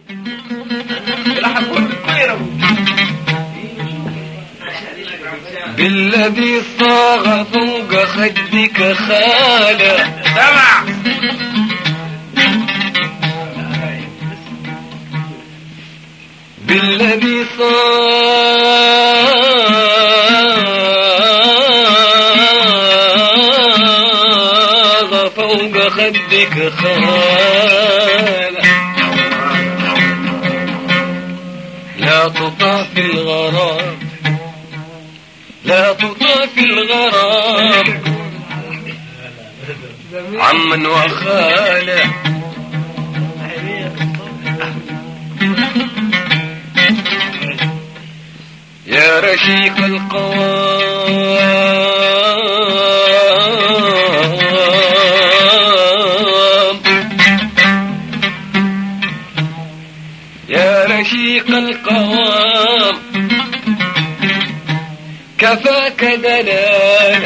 بالذي صاغ فوق خدك خاله سمع بالذي صاغ فوق خدك خاله لا تطع في الغرام لا تطع في الغرام عمن وخاله يا رشيق القوام يا رشيق القوام كفاك دلال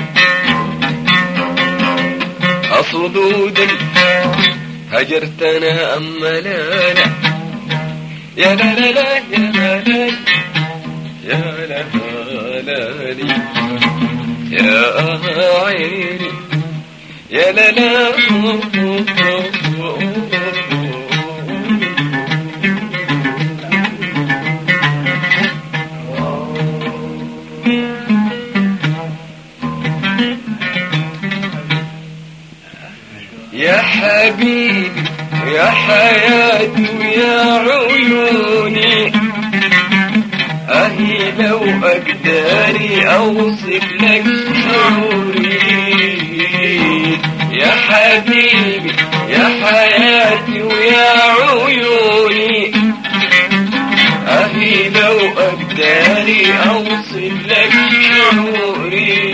أصدودا هجرتنا أم لالا يا لا لا لا يا لا لا يا لا لا لي يا عيني يا لا لا يا حبيبي يا حياتي ويا عيوني أهي لو أقدري أوصف لك شعوري يا حبيبي يا حياتي ويا عيوني أهي لو أقدري أوصف لك شعوري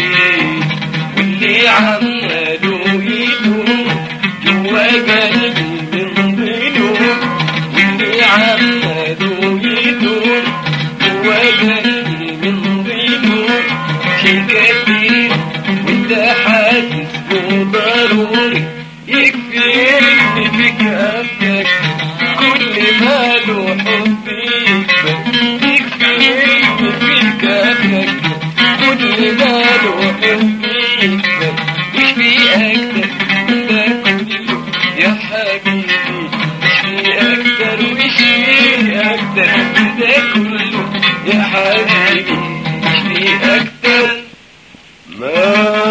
واللي عملوا يدوم جوا قلبي من ظلوم واللي عملوا يدوم جوا قلبي من ظلوم شي كثير وانت حاسس ضروري يكفيني بك أفكك كل ما له حبي يكفيني بك أفكك كل ما له حبي مش في أكتر ده كله يا حبيبي مش في أكتر ومش في أكتر ده كله يا حبيبي مش في أكتر ما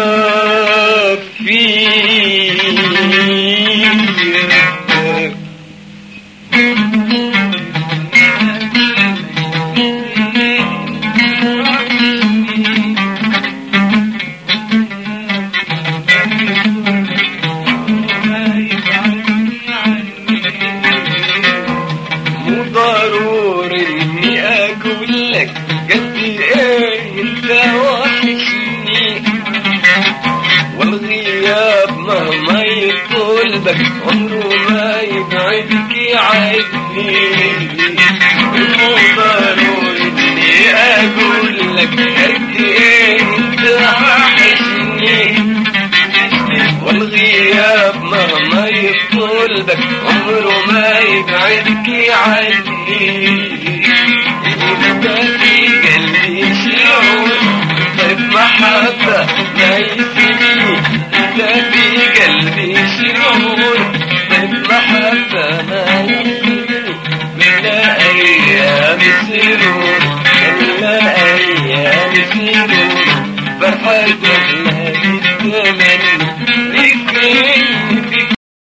في عمره ما يبعدك عني مو ضروري اني اقول لك قد ايه انت وحشني والغياب مهما يطول بك عمره ما يبعدك عني انت في قلبي شعور طيب محبة ما يسيبني انت في قلبي شعور طيب محبة ما يسيبني من ايام السرور من ايام السرور فرحة